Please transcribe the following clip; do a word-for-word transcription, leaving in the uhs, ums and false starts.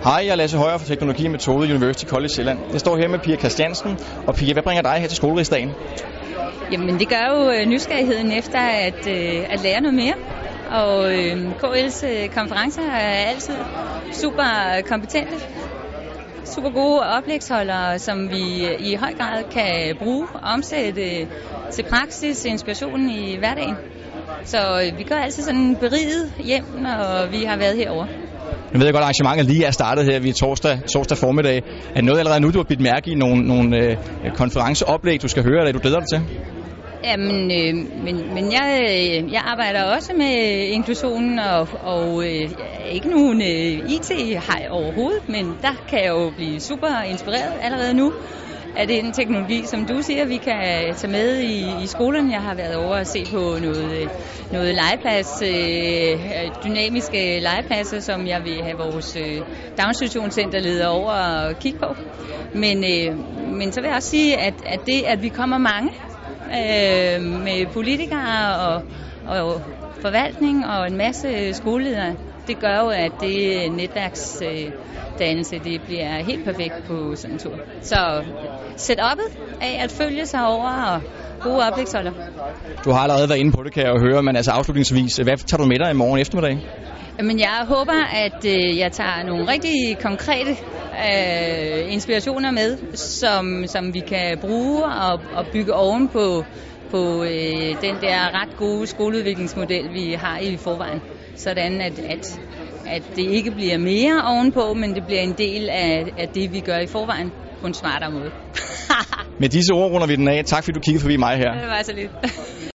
Hej, jeg er Lasse Højer fra Teknologi og Metode University College Sjælland. Jeg står her med Pia Christiansen. Og Pia, hvad bringer dig her til skolerigsdagen? Jamen, det gør jo nysgerrigheden efter at, øh, at lære noget mere. Og øh, K L's øh, konferencer er altid super kompetente. Super gode oplægsholdere, som vi i høj grad kan bruge og omsætte til praksis inspiration i hverdagen. Så øh, vi går altid sådan beriget hjem, når vi har været herovre. Jeg ved godt, at arrangementet lige er startet her ved torsdag, torsdag formiddag. Er det noget allerede nu, du har bidt mærke i nogle, nogle øh, konferenceoplæg, du skal høre, eller du glæder dig til? Jamen, øh, men, men jeg, jeg arbejder også med inklusionen, og, og øh, ikke nogen øh, I T-hej overhovedet, men der kan jeg jo blive super inspireret allerede nu af den teknologi, som du siger, vi kan tage med i, i skolen. Jeg har været over at se på noget, noget legeplads, øh, dynamiske legepladser, som jeg vil have vores øh, daginstitutionscenterleder over at kigge på. Men, øh, men så vil jeg også sige, at, at det, at vi kommer mange øh, med politikere og, og forvaltning og en masse skoleledere, det gør jo, at det netværksdannelse, det bliver helt perfekt på sådan en tur. Så setup'et af at følge sig over og gode oplægsholder. Du har allerede været inde på det, kan jeg jo høre, men altså afslutningsvis, hvad tager du med dig i morgen eftermiddag? Jamen, jeg håber, at øh, jeg tager nogle rigtig konkrete øh, inspirationer med, som, som vi kan bruge og, og bygge oven på, på øh, den der ret gode skoleudviklingsmodel, vi har i forvejen. Sådan at, at, at det ikke bliver mere ovenpå, men det bliver en del af, af det, vi gør i forvejen på en smartere måde. Med disse ord runder vi den af. Tak fordi du kiggede forbi mig her. Det var så lidt.